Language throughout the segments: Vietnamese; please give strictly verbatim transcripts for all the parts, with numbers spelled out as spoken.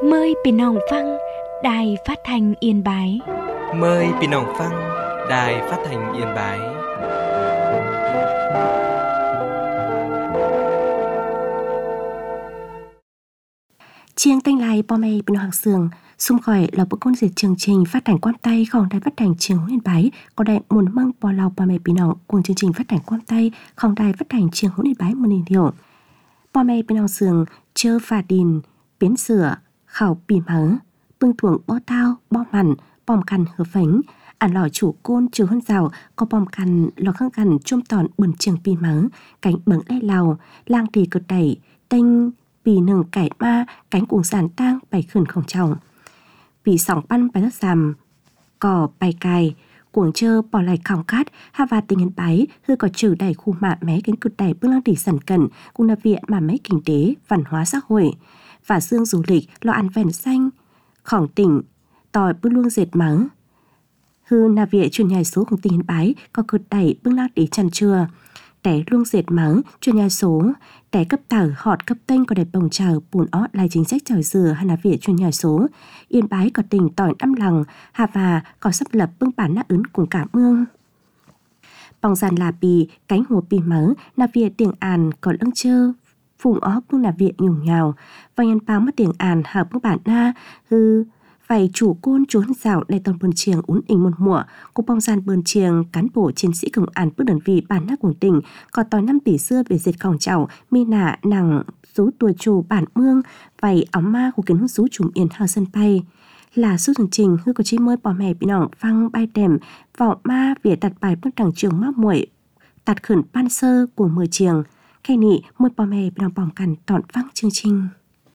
Mờiพี่น้องฟังđài phát thanh Yên Bái. Mời พี่น้องฟัง đài phát thanh Yên Bái. Chiêng tênh lai bò mê bên hoàng sường xung khỏi là bộ con diệt chương trình phát hành quan tay không đài phát hành trường Yên Bái có đại muốn măng bò lào bò mê bên hoàng cùng chương trình phát hành quan tay không đài phát hành trường Yên Bái một nền điều bò mê bên hoàng sường chơ phà đình biến sửa khảo bì mớ bưng thuồng bó tao bó mặn bòm cằn hở phánh ăn lò chủ côn trừ hơn rào có bòm cằn lò khăn cằn chôm tòn bẩn trường bì mớ cánh bẩn lê lào lang tì cực đẩy tênh bì nừng cải ma cánh cuồng sàn tang bày khẩn khổng trọng bì sòng pan bài đất giảm cỏ bài cài cuồng chơ bỏ lại khỏng cát ha và tình hình bái hư có trừ đẩy khu mạ mé cánh cực đẩy bước lang tì sần cẩn cùng là viện mà mấy kinh tế văn hóa xã hội và dương du lịch lo ăn vẹn xanh khỏng tỉnh tỏi bước luông dệt mắng hư là viện truyền nhai sốของtình hình bái có cực đẩy bước lang tì chăn chừa té luông dệt mắng truyền nhà số té cấp tàu họt cấp tênh có đẹp bồng trào bùn ót lại chính sách trào dừa hay là việc truyền nhà số Yên Bái có tỉnh tỏi năm lằng hà và có sắp lập bưng bản nát ứng cùng cả mương bòng giàn là bì cánh hồ bì mắng là việc tiếng àn có lưng chơ vùng ó bưng là việc nhùng nhào và nhân báo mất tiếng àn hà bưng bản na hư phải chủ côn trốn rào đầy toàn bơn chiềng uốn ỉnh một mùa của bong gian bơn chiềng cán bộ chiến sĩ công an bước đơn vị bản nát của tỉnh có tỏi năm tỷ xưa về diệt khòng chảo mi nạ nàng số tuổi chủ bản mương vầy óng ma của kiến hương số trùm yên hào sân bay là số chương trình hư có chi mới bỏ mẹ bị nỏng phăng bay đèm vọng ma về đặt bài bước đằng trường mắc muội tạt khẩn pan sơ của mười chiềng khay nị mới bỏ mẹ bị nỏng bỏng cằn tọn phăng chương trình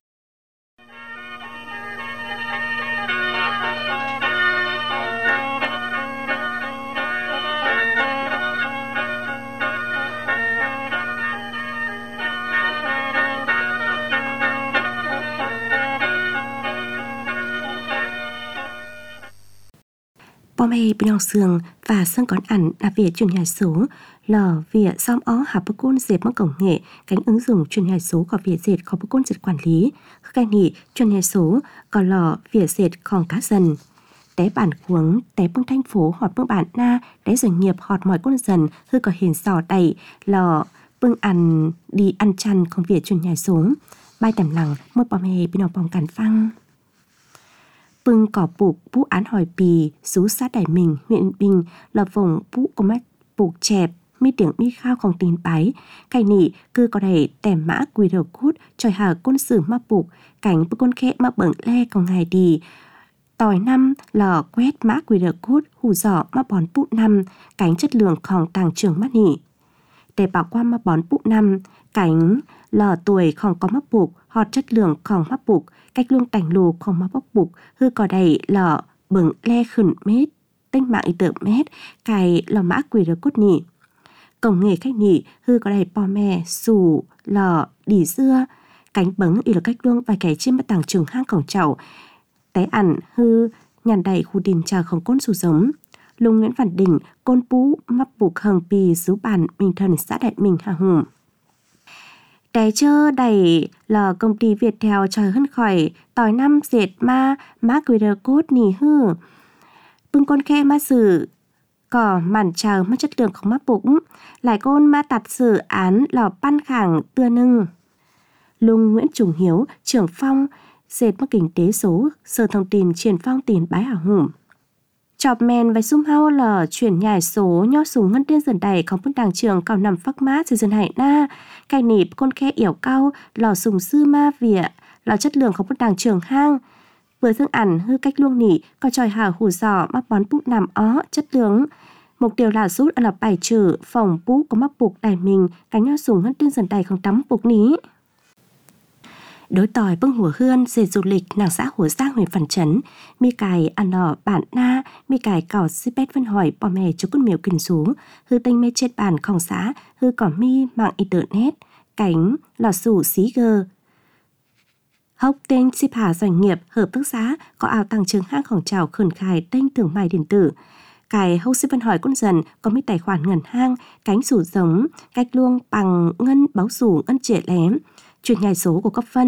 bò mê bên lòng sườn và sân còn ảnh là việc truyền nhai số lò việc xóm ó hạ bức côn dệt mắc cổng nghệ cánh ứng dụng truyền nhai số có việc dệt có bức côn dệt quản lý khai nị truyền nhai số có lò việc dệt còn cá dần té bản khuống té bưng thành phố họt bưng bản na té doanh nghiệp họt mọi con dần hư có hình sò đầy lò bưng ăn đi ăn chăn còn việc truyền nhai số bay tầm lằng một bò mê bên lòng bòng cản phăng bưng cỏ bục bú án hỏi bì xú xã Đại Mình huyện Bình là vùng bú có mắt bục chẹp mi tiếng mi khao không tin bái cái nị cứ có đầy tèm mã quy rờ cút tròi hà quân sử ma bục cảnh bức con khẽ ma bẩn le còn ngày đi tỏi năm lò quét mã quy rờ cút hù giỏ ma bón bụ năm cánh chất lượngของtàng trường mắt nị để bảo qua ma bón bụ năm cánh lò tuổi không có mắc bục họt chất lượngของmắc bục cách luông tành lù không mắc bốc bục hư có đầy lò bừng le khẩn mét tinh mạng y tự mét cài lò mã quỷ rờ cốt nị cổng nghề khách nị hư có đầy bò mè sủ lò đỉ dưa cánh bấng y là cách luông vài kẻ trên mặt tàng trường hang cổng chậu té ẩn hư nhàn đầy khu đình trà không côn sù giống lùng Nguyễn Văn Đình côn pú mắc bục hằng pì xứ bản Minh Thần xã Đại Mình Hà Hùng té chơ đầy là công ty Việt Theo trời hơn khỏi tỏi năm dệt ma má quy rờ cốt nỉ hư bưng con khe ma sử cỏ màn chờ mất chất lượng không mắc bụng lại côn ma tạt sử án lò pan khẳng tưa nưng lung Nguyễn Trùng Hiếu trưởng phong dệt mất kinh tế số sở thông tin truyền phong tiền bái hảo hùng chọc men với sum hao là chuyển nhảy số nho súng ngân tiên dần đầy không phân đảng trường cao nằm phắc mát dần dần hải na cái nịp con khe yểu cao lò sùng sư ma vỉa lò chất lượng không phân đảng trường hang vừa thương ảnh hư cách luông nỉ có tròi hào hủ giỏ mắc bón bút nằm ó chất lượng mục tiêu là rút là bài trừ phòng bút có mắc buộc đài mình cánh nho súng ngân tiên dần đầy không tắm buộc ní đối tỏi bưng hùa hươn dệt du lịch nàng xã Hồ Giang huyện Phản Trấn mi cài ăn nọ bản na mi cài cỏ sipet vân hỏi bò mè cho con miều kinh số hư tinh mê chết bản khòng xã hư cỏ mi mạng internet cánh lò sủ xí gơ hốc tên ship hà doanh nghiệp hợp tác xã có ảo tăng trường hang khổng trào khẩn khai tên thương mại điện tử cài hốc ship vân hỏi con dần có mi tài khoản ngân hang cánh sủ giống cách luông bằng ngân báo sủ ngân trẻ lém truyền nhai số của cấp phân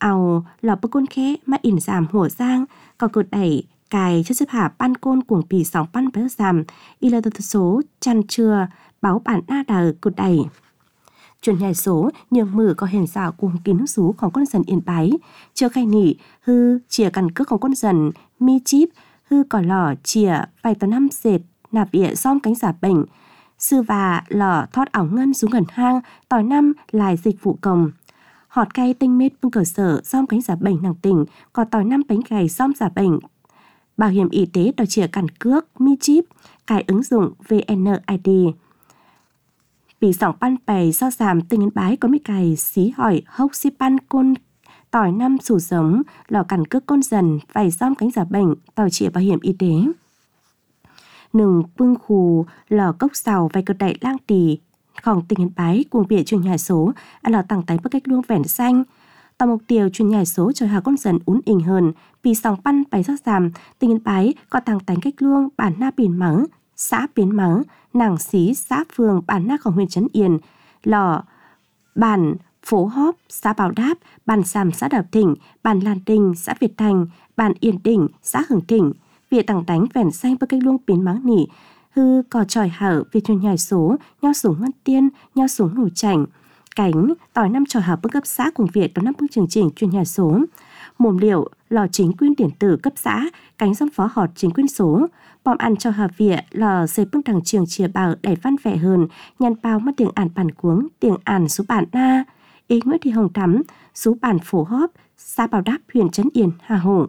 ao lò bơ côn khé mà ỉn giảm hùa giang có cột đẩy cài cho xếp hạ ban côn cuồng pì sóng ban béo giảm y là tật số chăn chừa báo bản na đờ cột đẩy chuyển nhảy số nhường mử có hình xảo cuồng kín sốของcon dần Yên Bái chưa khai nỉ hư chìa căn cướcของcon dần mi chip hư cỏ lò chìa vài tờ năm dệt nạp địa xóm cánh giả bệnh sư và lò thót ảo ngân xuống gần hang tỏi năm lại dịch vụ cồng họt cây tinh mết bưng cơ sở xóm cánh giả bệnh nàng tỉnh có tỏi năm bánh gầy xóm giả bệnh bảo hiểm y tế đòi chìa căn cước mi chip cài ứng dụng vê en i đê bị sỏng pan bày do giảm tình Yên Bái có mấy cài xí hỏi hốc xí pan côn tỏi năm sủ giống lò cằn cước con dần vài xóm cánh giả bệnh tỏi chìa bảo hiểm y tế nừng bưng khù lò cốc xào vài cơ đậy lang tìของtình Yên Bái cùng việc truyền nhảy số ăn lò tặng tay bất cách luông vẻn xanh tàu mục tiêu truyền nhảy số cho hà con dần ún ỉnh hơn vì sòng pan bày do giảm tình Yên Bái có tặng tánh cách luông bản na biển mắng xã biến mắng nàng xí xã phường bản naของhuyện Trấn Yên lò bản phố hóp xã Bảo Đáp bản Sàm xã Đạp Thịnh bản Lan Đình xã Việt Thành bản Yên Đỉnh xã Hưởng Thịnh việc tặng tánh vẻn xanh bất cách luông biến mắng nỉ hư cò tròi hở việc truyền nhảy số nhau súng ngân tiên nhau súng nổ chảnh cánh tỏi năm trò hở bước cấp xã cùng việc có năm bước chương trình truyền nhảy số mồm liệu lò chính quyền điện tử cấp xã cánh giám phó họt chính quyền số bom ăn cho hợp viện lò dây bước đằng trường chia bảo đẩy văn vẻ hơn nhăn bao mất tiếng ản bản cuống tiếng ản số bản na ý Nguyễn Thị Hồng Thắm số bản phố hóp xã Bảo Đáp huyện Trấn Yên Hà Hồ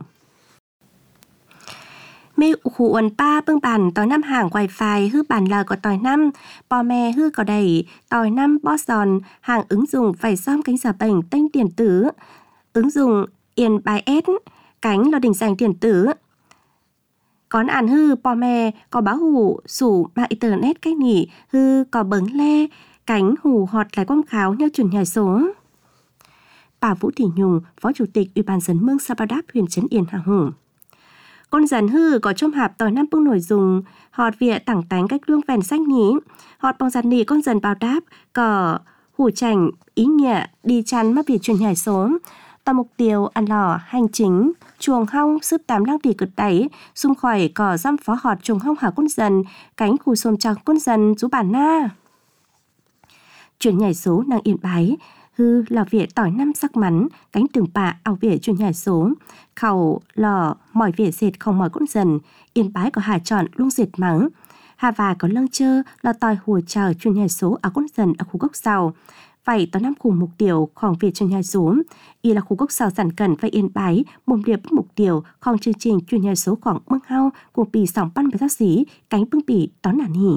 mi khu uẩn ba bưng bàn tỏi năm hàng wifi hư bàn là có tỏi năm bò mè hư có đầy tỏi năm bó giòn hàng ứng dụng phải xóm cánh giả bệnh tên điện tử ứng dụng Yên Bái S cánh là đỉnh dành điện tử còn ản hư bò mè có báo hủ sủ mạng internet cách nỉ hư có bứng le cánh hủ họt lại quang kháo nhau chuyển nhảy số bà Vũ Thị Nhung phó chủ tịch Ủy ban dân Mương Sa Ba Đáp huyện Trấn Yên Hà Hồ con dần hư có trong hạp tỏi năm bưng nổi dùng họt vỉa tảng tánh cách luông vèn xanh nhí họt bằng giàn nỉ con dần Bảo Đáp có hủ chảnh ý nghĩa đi chăn mắc việc chuyển nhảy số tàu mục tiêu ăn lò hành chính chuồng hong sức tám lăng tỷ cực đáy xung khỏi cỏ giam phó họt chuồng hong hả con dần cánh khu xôm chọc con dần rú bản na chuyển nhảy số nàng Yên Bái hư lò vỉa tỏi năm sắc mắn cánh từng bạ ao vỉa chuyển nhảy số khẩu lò mỏi vỉa dệt không mỏi con dần Yên Bái có hà chọn luôn dệt mắng hà và có lăng chơ là tỏi hùa chờ chuyển nhảy số ở con dần ở khu gốc sau vậy tỏ năm khu mục tiêuของviệc chuyển nhảy số y là khu gốc sau sản cẩn và Yên Bái mục tiêu mục tiêuของchương trình chuyển nhảy sốของbưng hao của bì sòng pan với tác sĩ cánh bưng bì tón nản hỉ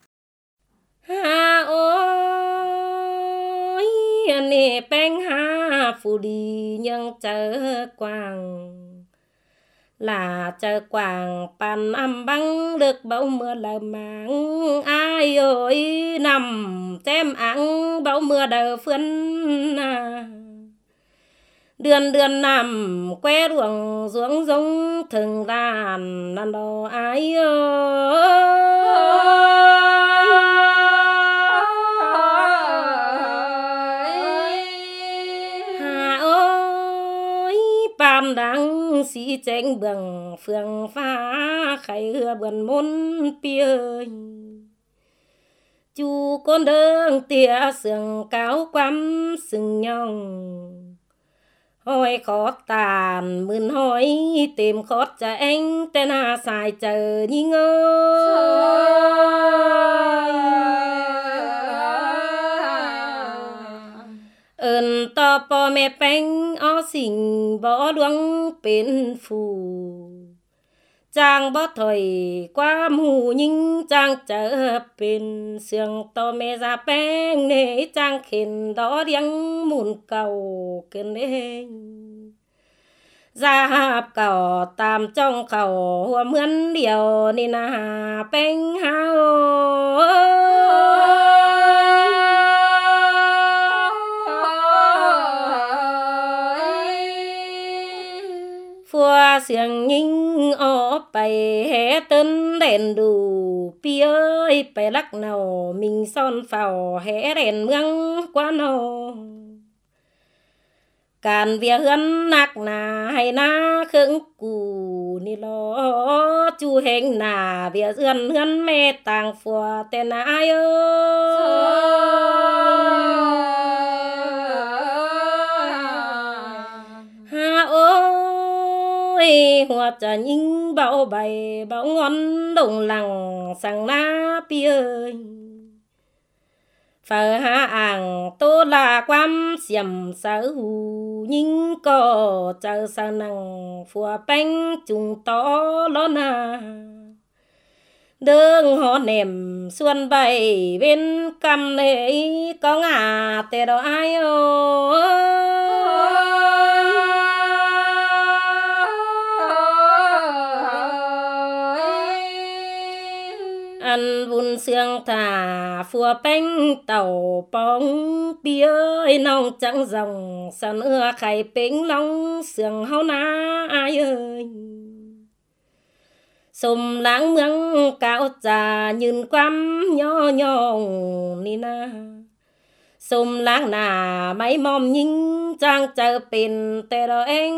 ha ôi nè beng ha phù đi nhưng chờ quàng là chờ quàng pan âm băng được bão mưa là máng ai ơi nằm tem ăn bão mưa đầu phun à đường đường nằm que ruộng xuống giống thường đàn đàn đò ai ơi hà ơi pan đang xí chênh bằng phương phá khai hưa bần môn piơi chú con đường tia sườn cáo quắm sừng nhong hỏi khó tàn mươn hỏi tìm khót cho anh tên hà xài chờ nhí ngơi ơn to po mẹ bánh ó xình bỏ đuông bên phù chàng bó thời qua mù nhưng chàng chờ bên sương to mẹ ra bánh nế chàng khen đó điăng mùn cầu kênh đê ra hạp cầu tàm trong cầu hoa mướn điều nên hà bánh hao phua xiềng nhinh ó bày hé tân đèn đủ pi ơi bày lắc nào mình son phào hé đèn mương qua nào càn vía hươn nạc nà hay na khương cù ni lo chu hình nà vía hươn hươn mẹ tàng phùa tên ai ơi ha ôi hoa trà nhinh bao bày bao ngon đồng lằng sang na pi ơi phở ha ảng tô là quam xiêm sở hù nhưng có chờ sao năng phùa bánh chúng to lo na đường họ nèm xuân bày bên cằm này có ngả tê đó ai ăn vun xương thả phùa bánh tàu bóng bia nông trắng dòng sân ưa khai bánh long xương hao na ai ơi xùm lãng mương cao trà nhìn quăm nhỏ nhỏ ni na xùm lãng nà máy mòm nhinh trang chờ pin tê đó anh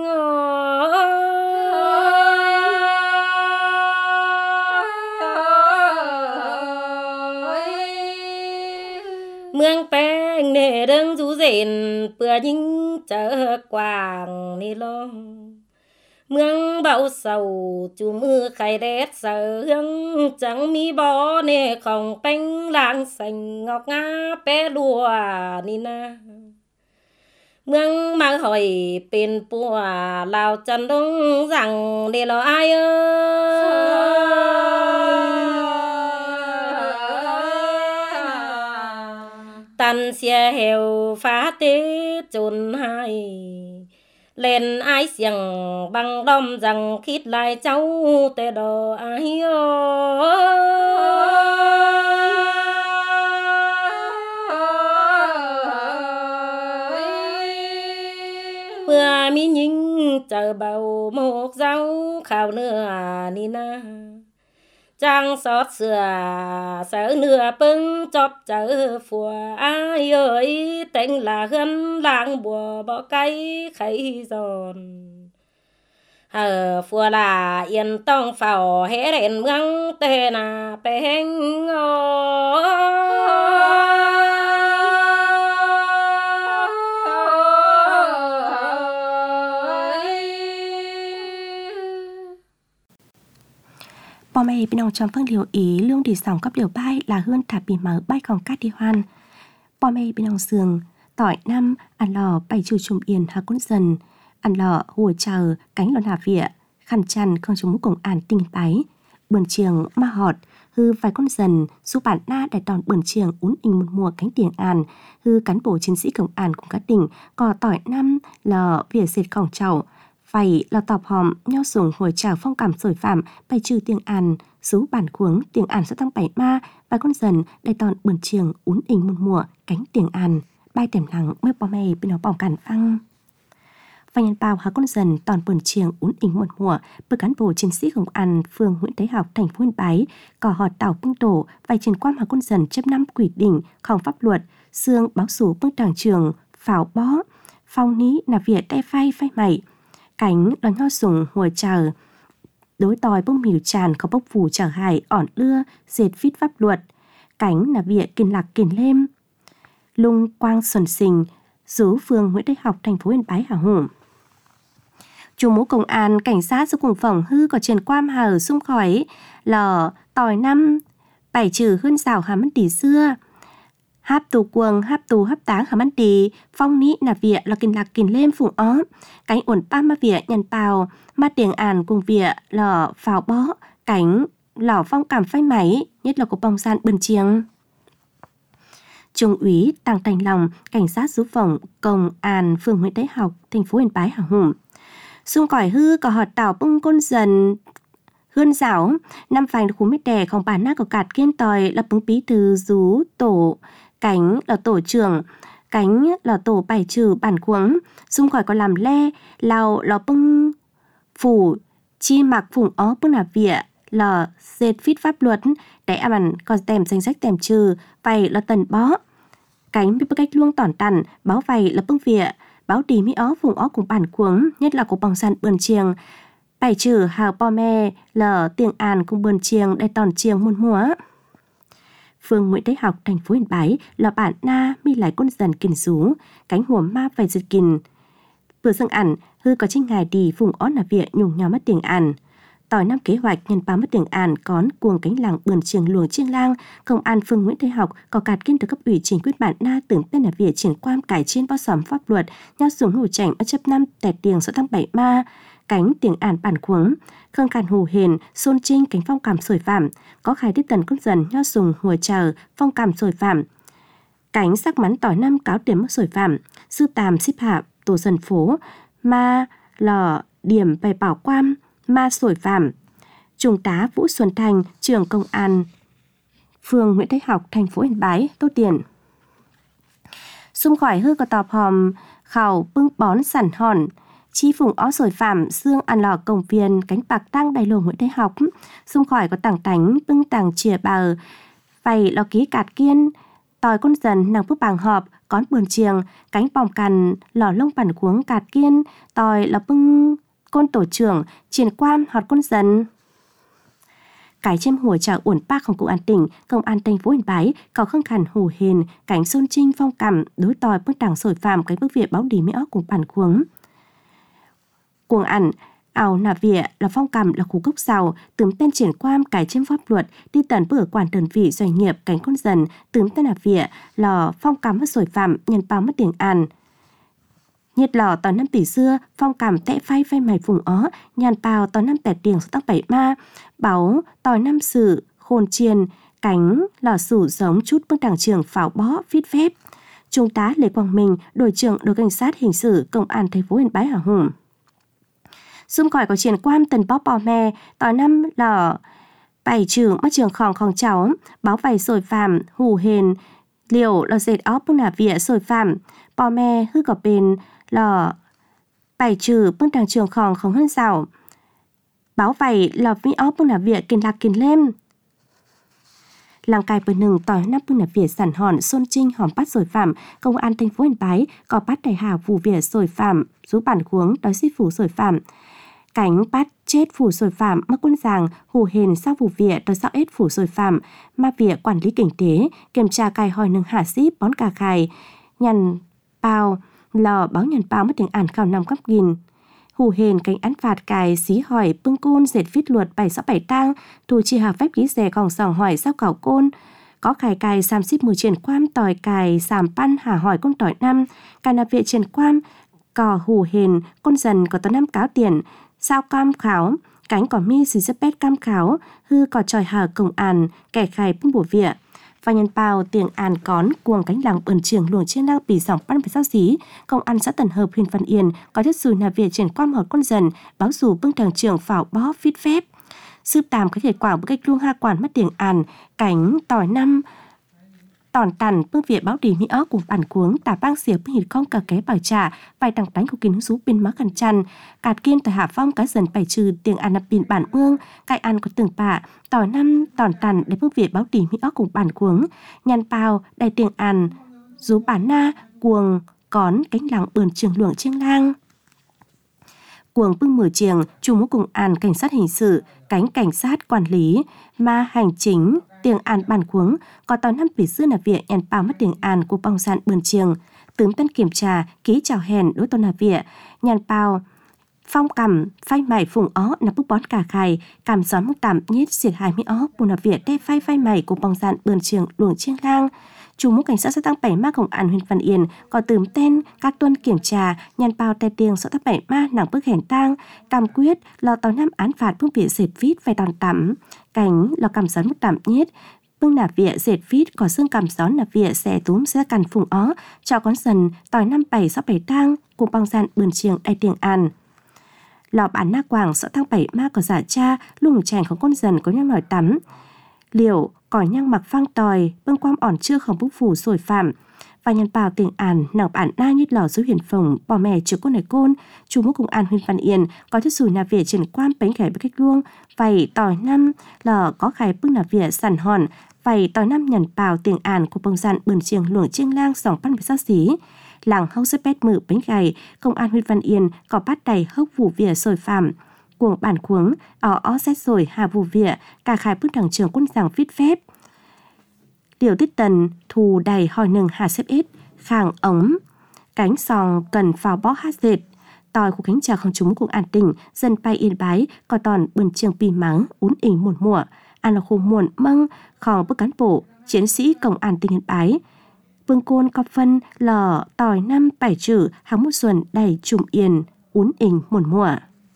mương bèn nề đương rú rền bữa nhinh chờ quàng ni lo mương bão sầu chú mưa khai đét sợ hương trắng mi bó nè không bánh làng xanh ngọc ngá bé lùa ni na mương mang hỏi bên bùa lào chân đông rằng để lo ai ơi tàn xe heo phá tế chôn hai lên ai xiềng bằng đom rằng khít lại cháu tê đồ ai vừa mi nhinh chờ bầu một dấu khảo nửa ni na trang xót xưa sợ nửa bưng chóp chờ phùa ai ơi tên là hân làng bùa bỏ cây khay giòn hờ phùa là yên tông phào hé đèn mương tê nà bèn Bò mày bên ông trong phương liều ý lương đi sòng cấp liều bay là hơn thả bì mở bay còn cát đi hoan. Bò mày bên ông sườn tỏi năm ăn lò bay trừ trùm yên hà cún dần ăn lò hùa chờ cánh lò nà vỉa khăn chăn không chống mũ cùng àn tinh bái bườn chiềng ma họt hư vài con dần su bản na đại đòn bườn chiềng ún inh một mùa cánh tiền àn hư cán bộ chiến sĩ công an cùng các tỉnh cò tỏi năm lò vỉa dệt còng chậu vậy là tọp hòm nhau sùng hồi trào phong cảm sổi phạm bày trừ tiếng An số bản cuống tiếng An sẽ tăng bảy ma vài con dần đại tòn bườn chiềng ún inh một mùa cánh tiếng An bay tèm lắng mới bò mày bên nó bỏng cản phăng và nhân bao hà con dần tòn bườn chiềng ún inh một mùa bởi cán bộ chiến sĩ công an phường Nguyễn Thái Học thành phố Yên Bái cò họt tàu bưng tổ vài trên quam hà con dần chấp năm quỷ đỉnh không pháp luật xương báo số bưng tràng trường pháo bó phong ní nà vỉa tay phay phay mày cánh đón nho sùng hồi chờ đối tòi bông mìu tràn có bốc phủ trở hài ỏn lưa dệt vít pháp luật cánh là vỉa kiên lạc kiên lêm lung quang xuân sinh rú phường Nguyễn Thái Học thành phố Yên Bái Hà Hùng chủ mũ công an cảnh sát do cùng phòng hư có truyền quam hờ xung khỏi lò tòi năm bảy trừ hơn rào hà mất tỷ xưa háp tù quần háp tù háp táng hà mất tỷ phong ní nà vỉa là kiên lạc kiên lêm phụng ó cánh ổn ba ma vỉa nhằn bào ma tiếng An cùng vỉa lò pháo bó cánh lò phong cảm phai máy nhất là của bông san bần chiêng Trung úy Tăng Thành Lòng cảnh sát giúp phòng công an phường Nguyễn Thái Học thành phố Yên Bái Hà Hùng xung cỏi hư có họt tàu bông côn dần hươn giáo năm phành khu mít đè không bản nát của cạt kiên tòi là bứng bí từ rú tổ cánh là tổ trưởng cánh là tổ bài trừ bản cuống xung khỏi có làm le lào lò bưng phủ chi mặc phùng ó bưng là vỉa là dệt phít pháp luật để ám ảnh còn tèm danh sách tèm trừ vậy là tần bó cánh bị bức cách luông tỏn tằn báo vậy là bưng vỉa báo đi mi ó vùng ó cùng bản cuống nhất là của bằng sàn bươn chiêng bài trừ hào po me lờ tiếng An cùng bươn chiêng đại tòn chiêng muôn múa. Phương Nguyễn Đại Học thành phố Yên Bái là bản na mi lại con dần kinh rú cánh hùa ma phải giật kìn vừa dưng ảnh hư có chính ngài đi vùng ó là viện nhung nhau mất tiếng An tỏi năm kế hoạch nhân báo mất tiếng An cón cuồng cánh làng bươn chiêng luồng chiêng lang công an Phương Nguyễn Đại Học có cạt kiên từ cấp ủy chính quyết bản na tưởng tên là việc triển quan cải trên bao sầm pháp luật nhau dùng hủ chảnh ở chấp năm tẹt tiền số tháng bảy ma cánh tiếng An bản cuống khương càn hù hền xôn trinh cánh phong cảm sồi phạm có khai tiết tần con dần nho dùng hùa chờ phong cảm sồi phạm cánh sắc mắn tỏi năm cáo điểm mất sồi phạm sư tàm xếp hạ tổ dân phố ma lò điểm bày bảo quan ma sồi phạm trung tá Vũ Xuân Thành trưởng công an phường Nguyễn Đại Học thành phố Yên Bái tô tiền xung khỏi hư có tọp hòm khảo bưng bón sản hòn chi phùng ó sồi phạm xương ăn lò công viên cánh bạc tăng đầy lồng Nguyễn Đại Học xung khỏi có tảng tánh bưng tảng chìa bờ vầy lò ký cạt kiên tòi con dần nàng phước bàng họp cón bươn chiêng cánh bòng cằn lò lông bản cuống cạt kiên tòi lò bưng côn tổ trưởng triển quan họt con dần cái chêm hùa chào uẩn pa không cụ an tỉnh công an thành phố Yên Bái có khương khẩn hù hền cánh xôn trinh phong cảm đối tòi bức đảng sồi phạm cái bức viện báo đi mỹ óc cùng bản cuống cuồng ảnh ảo nà vỉa là phong cầm là khu gốc giàu tướng tên triển quan cái chêm pháp luật đi tần bữa quản đơn vị doanh nghiệp cánh con dần tướng tên là vỉa là phong cầm mất sồi phạm nhân báo mất tiếng An nhiệt lò tòa năm tỷ xưa phong cảm tệ phay phay mày vùng ó nhàn bào tòa năm tẹt tiền số tắc bảy ma báo tòi năm sự khôn chiên cánh lò sủ giống chút bước đảng trường pháo bó viết phép trung tá Lê Quang Minh đội trưởng đội cảnh sát hình sự công an thành phố Yên Bái hả hùng xung khỏi có triển quan tần bó bò me tòi năm lò bảy trường mắt trường khòng khòng cháu báo vầy sồi phạm hù hền liều lò dệt óc bước nà vỉa sồi phạm bò me hư có bên lò bảy trừ bước đảng trường khòng không hơn rào báo vầy lò vi óc bước nà vỉa kiên lạc kiên lem làng cài bờ nừng tỏi năm bước nà vỉa sản hòn xôn trinh hòm bắt sồi phạm công an thành phố Yên Bái có bắt đại hào vụ vỉa sồi phạm rú bản cuống đói xích phủ sồi phạm cánh bắt chết phủ sồi phạm mắc quân giàng hù hền sau vụ vỉa đói sao ết phủ sồi phạm ma vỉa quản lý kinh tế kiểm tra cài hỏi nừng hạ ship bón cà khài nhằn bao lò báo nhằn bao mất tiếng An khảo năm cấp nghìn hù hền cánh án phạt cài xí hỏi bưng côn dệt viết luật bảy sáu bảy tang thù chi hà phép lý rẻ gòng sòng hỏi sao cảo côn có khải cài xàm xíp mùi triển quan tỏi cài xàm pan hà hỏi con tỏi năm cài nạp viện triển quan cò hù hền con dần có tao năm cáo tiền sao cam kháo cánh cỏ mi xì xếp bét cam kháo hư cò tròi hờ công an kẻ khai bưng bổ vỉa và nhân bào tiếng An cón cuồng cánh làng bẩn trường luồng trên lang bì dòng pan phải sao xí công an xã Tần Hợp huyện Văn Yên có thiết xùi nạp viện triển quan hỏi con dần báo dù bưng thằng trường phảo bó viết phép sư tàm có thể quả bức cách luông ha quản mất tiếng An cánh tỏi năm tòn tàn bưng viện báo đi mỹ óc cùng bản cuống tà bang xỉa bưng hịt con cà ké bảo trả vài đằng đánh của kiến hứng sú bên má khăn chăn cạt kiên tại hạ phong cá dần bảy trừ tiếng An nạp pin bản ương cài ăn có tưởng bạ tỏi năm tòn tàn để bưng viện báo đi mỹ óc cùng bản cuống nhàn bao đại tiếng An rú bản na cuồng cón cánh làng bờn trường luồng chiêng lang cuồng bưng mở chiềng chung mũ cùng An cảnh sát hình sự cánh cảnh sát quản lý ma hành chính tiếng An bản cuống có tàu năm tỷ xưa nà viện nhàn bao mất tiếng An của bong sạn bươn chiềng tướng tân kiểm tra ký chào hèn đối tàu nà viện nhàn bao phong cầm phai mày phùng ó nà bút bón cà khài cảm gió mức tạm nhít xiệt hai mỹ ó bù nà viện đe phai phai mày của bong sạn bươn chiềng luồng chiêng lang chủ mũ cảnh sát xã tăng bảy ma công an huyện Văn Yên có tường tên các tuân kiểm tra nhàn bao tay tiền xã tăng bảy ma nàng bức hẻn tang cam quyết lò tàu năm án phạt bưng viện dệt vít vài đòn tắm cánh lò cảm gió mức tạm nhít bưng nà vỉa dệt vít có xương cảm gió nà vỉa xẻ túm sẽ cằn phùng ó cho con dần tỏi năm bảy sáu bảy tang cùng bong sạn bươn chiêng đại tiếng An lò bản na quảng xã tăng bảy ma có giả cha lùng chènของcon dần có nhang nổi tắm liều cỏ nhang mặc phang tòi bưng quam ỏn chưa không bức phủ sồi phạm và nhân bào tiếng An nàng bản na như lò dưới huyền phồng bò mè trước con này côn chú mũ cùng An huyện Văn Yên có thiết sùi nà vỉa triển quan bánh khẻ bức cách luông vầy tỏi năm lò có khải bưng nà vỉa sàn hòn vầy tỏi năm nhân bào tiếng An của bông sạn bươn chiêng luồng chiêng lang sòng pan bị sát xí làng hốc rất bét mự bánh gầy, công an huyện Văn Yên có bắt đầy hốc vụ vỉa sồi phạm. Cuồng bản cuống, ở ó xét rồi hà vụ vỉa, cả khai bước đảng trưởng quân giảng viết phép. Điều tích tần, thù đầy hỏi nừng hà xếp ít, khang ống, cánh sòng cần pháo bó hát dệt. Tòi của cánh trà không chúng cuộc an tỉnh, dân bay yên bái, có toàn bừng trường pi mắng, ún ỉnh muộn mùa. An là khu muộn măng, khòng bức cán bộ, chiến sĩ công an tỉnh yên bái. Vương côn có phân lò tòi năm bảy chữ, hàng một xuân đầy trùm yên, ún ỉnh muộn mùa.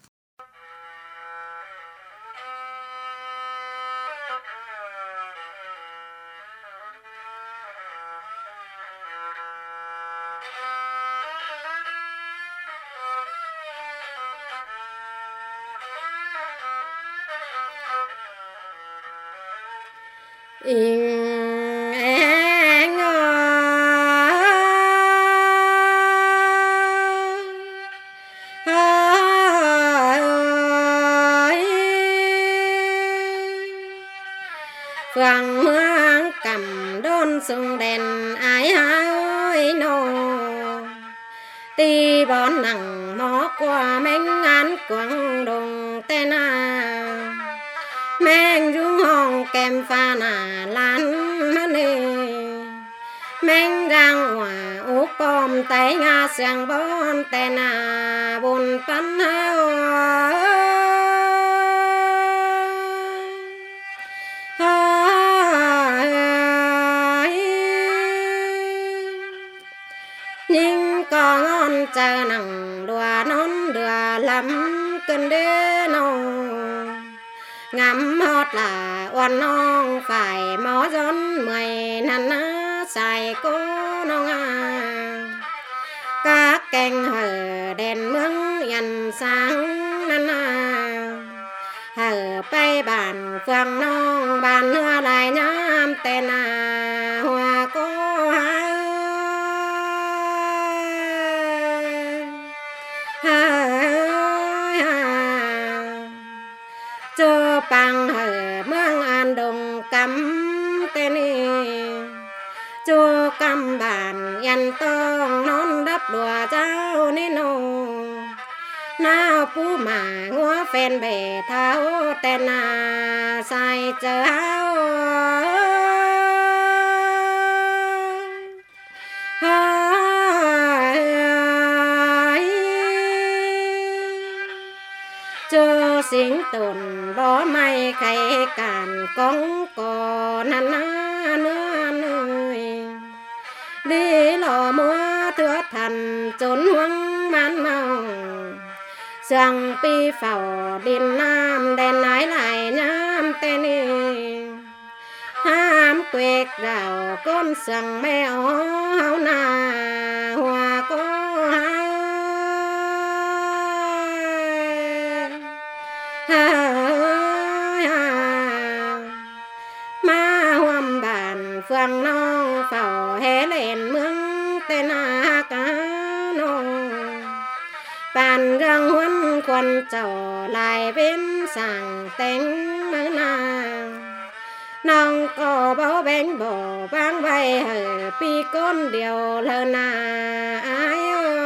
Yên anh ơi, phượng mương cầm đôn sung đèn ai ơi nô, ti bón nặng mó qua mênh án quăng đồng tên à. Mênh rung hồng kèm pha nà lan nê, mênh răng hòa úp bom tay nga sang bon tên à bồn phân hao. Nhưng có ngon chờ nặng đùa non đùa lắm cơn đê nông. Ngắm hót là oan non phải mó gión mười năn á xài cô nông à. Các canh hở đèn mướn dần sáng năn à. Hở bay bàn phường non bàn nữa lại nhám tên à hoa cô hai. Cho bằng hở mương an đồng cắm tên cho cắm bàn yên tông non đắp đùa cháu nên nô nào pu mà ngó phen bể tháo tên à sai chờ áo cho sinh tồn bó may khay càn con cò năn á nữa nơi đi lò múa thưa thần trốn hoang man màu sang pi phào điên nam đèn ái lại nhám tên ham quẹt rào con sang mèo hao na hoa có ma hoam bàn phượng non phào hé lên mương tên a cá non bàn răng huân quần trầu lại bên sàng tên mơ na non có bao bánh bò vang bay hở pi con điều lơ na ai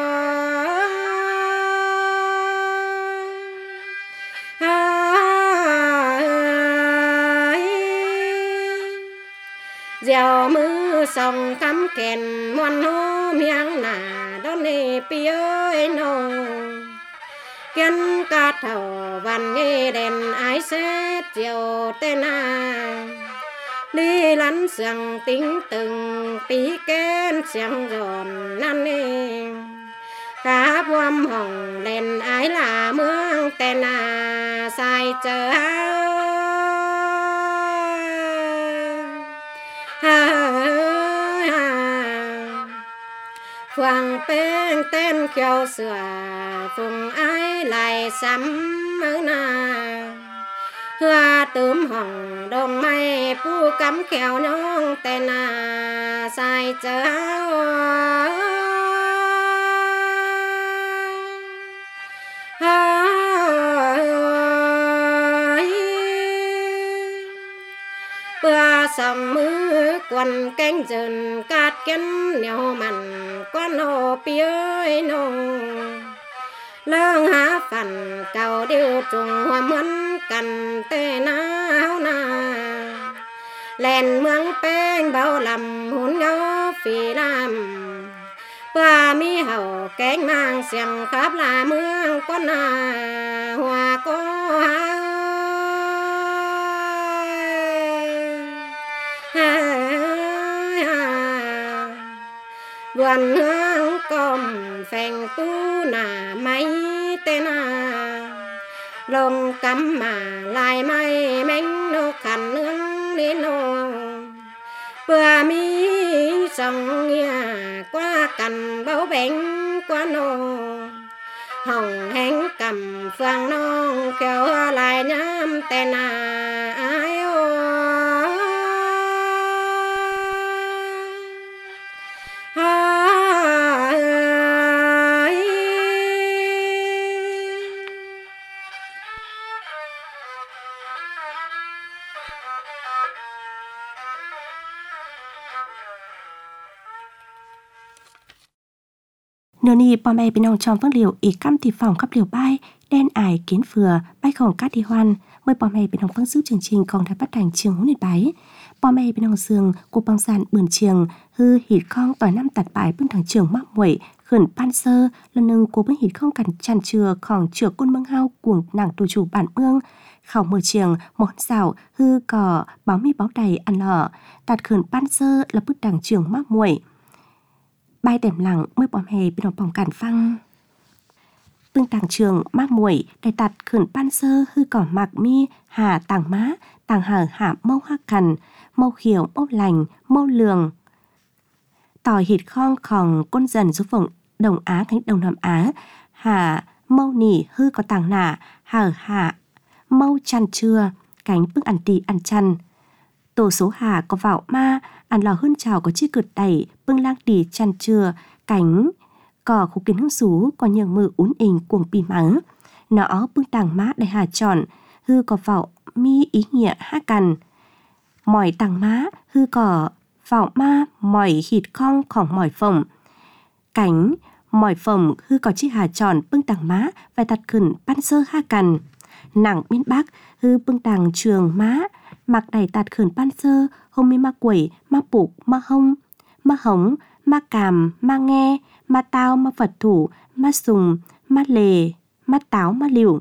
gieo mưa sông cắm kèn muôn hô miếng nà đón nê pi ơi nô kiên ca thầu văn nghe đèn ái xét chiều tên à đi lắn sàng tính từng tí kén sàng giòn năn nê cá buông hồng lên ái là mương tên à sai chờ áo phượng bên tên kêu sửa phùng ái lại sắm mơ na hoa tướm hồng đồng mây pu cắm kẹo nhông tên à sai chờ áo bữa sông mưa quần cánh dần cát kiến nèo mặn quan hồ bia nô lương há phần cầu điêu trùng hoa mướn cần tê náo na lên mương bên bao lầm hôn ngó phi nam bờ mi hậu cánh mang xiềng khắp là mương con à hoa có vườn hương com phèn tu nà mấy tên à lồng cắm mà lại mai mánh nô khăn nương đến nô bữa mi sông nhà qua cành bao bánh qua nô hồng hánh cầm phang non kéo lại nhám tên à ai ô Nửa ni bom e bên ông trong vắng liều ý căm thì phòng khắp liều bay đen ải kiến phừa bay khổng cát đi hoan mời bom e bên ông vắng giữ chương trình còn đã bắt thành trường huấn luyện bái bom e bên ông giường của băng sàn bươn trường hư hít không tỏi năm tạt bài bưng thằng trường mắc muội khẩn pan sơ lần nâng của bưng hít không cằn tràn chừa khỏng chừa côn mương hao cuồng nàng tù chủ bản mương khảo mờ trường món xào hư cỏ báo mi báo đầy ăn lọ tạt khẩn pan sơ là bức đằng trường mắc muội bài đèm lặng mới bom hè bên đồng bóng cản phăng bưng tàng trường mắc muội đầy tạt khẩn pan sơ hư cỏ mạc mi hà tàng má tàng hở hạ mâu hoa cằn mâu khiểu mâu lành mâu lường tỏi hít khong khòng con dần giúp vùng đồng á cánh đồng nam á hà mâu nỉ hư có tàng nả hở hạ mâu chăn trưa cánh bưng ăn tì ăn chăn tổ số hà có vào ma ăn lò hơn chào có chiếc cượt đẩy bưng lang tì chăn trưa cánh cỏ khúc kiến hương xú có nhường mưa uốn ình cuồng pì mắng nó bưng tàng má đầy hà tròn hư có vào mi ý nghĩa hát cằn mỏi tàng má hư có vào ma mỏi hít khong khỏng mỏi phồng cánh mỏi phồng hư có chiếc hà tròn bưng tàng má và đặt khẩn pan sơ ha cằn nặng miền bắc hư bưng tàng trường má mặc đầy tạt khẩn pan sơ hôm mi ma quẩy ma bục ma hông ma hống ma càm ma nghe ma tao ma phật thủ ma sùng ma lề ma táo ma liều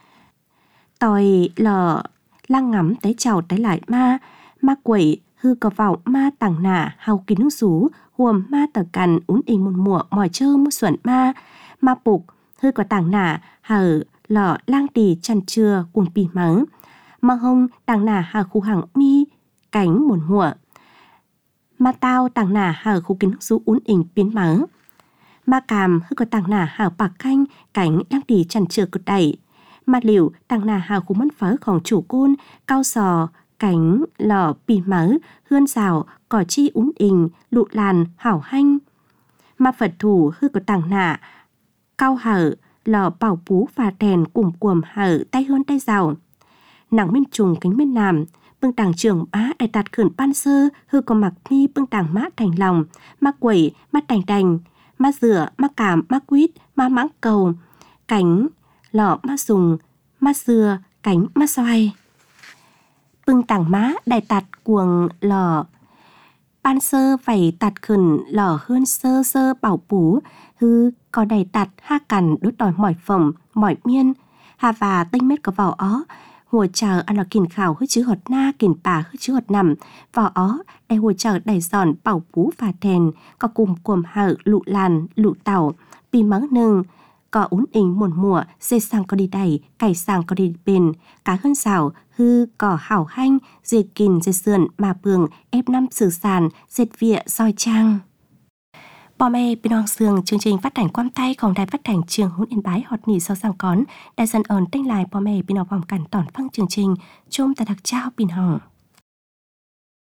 tòi lò lang ngắm tới chào tới lại ma ma quẩy hư có vào ma tàng nả hào kín nước xú huồm ma tờ cằn ún ình một mùa mỏi chơ một xuẩn ma ma bục hư có tàng nả hở lò lang tì chăn trưa cuồng pì mắng ma hông tàng nả hở khu hàng mi cánh một mùa ma tao tàng nả hở khu kín nước xú ún ình biến mắng ma càm hư có tàng nả hở bạc canh cánh lang tì chăn trưa cực đẩy ma liều tàng nả hở khu mẫn phớของchủ côn cao sò cánh lò pì mớ hươn rào cỏ chi ún ình lụ làn hảo hanh ma phật thủ hư có tàng nả cao hở lò bảo bú và đèn cùng cuồm hở tay hơn tay rào nàng bên trùng cánh bên nam bưng tàng trường bá đại tạt khẩn pan sơ hư có mặc mi bưng tàng mã thành lòng ma quẩy ma đành đành ma rửa ma cảm ma quýt ma mãng cầu cánh lọ ma dùng ma dừa cánh ma xoay bưng tàng má đại tạt cuồng lò pan sơ vảy tạt khẩn lò hơn sơ sơ bảo bú hư có đầy tạt ha cằn đốt đòi mỏi phồng mỏi miên hà và tinh mết có vào ó hùa chờ ăn là kìn khảo hư chứ hột na kìn bà hư chứ hột nằm vào ó đầy hùa chờ đầy giòn bảo bú và thèn có cùng cuồm hở lụ làn lụ tàu pi mắng nưng có ún ình một mùa dê sang có đi đầy cải sang có đi bền cá hơn xào hư cỏ hảo hanh dê kìn dê sườn mà bường ép năm sử sàn dệt vịa soi trang bò mê bên hoàng sương chương trình phát hành quam tayของđài phát hành trường huấn yên bái hot nỉ sau sang cón đại dân ơn tinh lại bò mê bên hoàng vòng cảnh tỏn phăng chương trình chung tại đặc trao bình hồng